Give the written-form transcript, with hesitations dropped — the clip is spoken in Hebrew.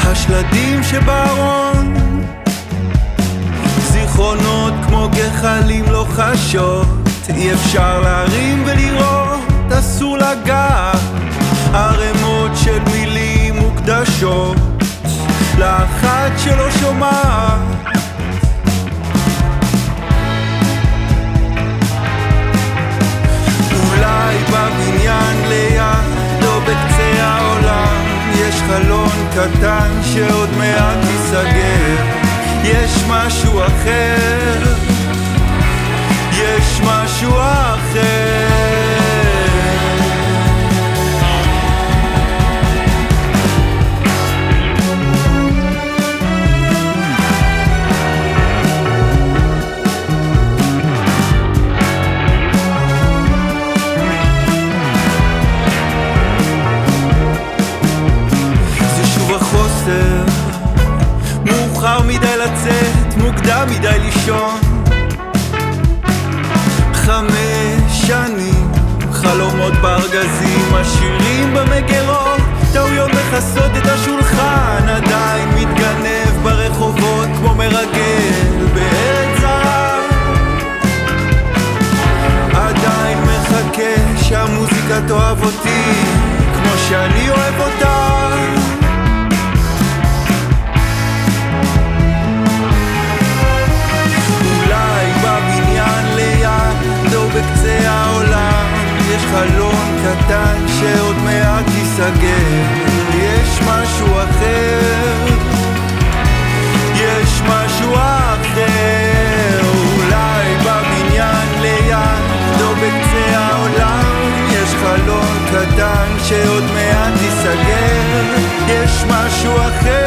השלדים שבארון, זיכרונות כמו גחלים לוחשות, אי אפשר להרים ולראות, אסור לגעת, ערימות של מילים מוקדשות לאחת שלא שומעת. אולי בבניין ליד או בקצה העולם יש חלון קטן שעוד מעט ייסגר. יש משהו אחר, יש משהו אחר. מאוחר מדי לצאת, מוקדם מדי לישון. 5 שנים, חלומות בארגזים, עשירים במגירות, טעויות מכסות את השולחן, עדיין מתגנב ברחובות כמו מרגל בארץ זרה. עדיין מחכה שהמוזיקה תאהב אותי כמו שאני אוהב אותה. בקצה העולם יש חלון קטן שעוד מעט ייסגר. יש משהו אחר, יש משהו אחר. אולי בבניין ליד או בקצה העולם יש חלון קטן שעוד מעט ייסגר. יש משהו אחר.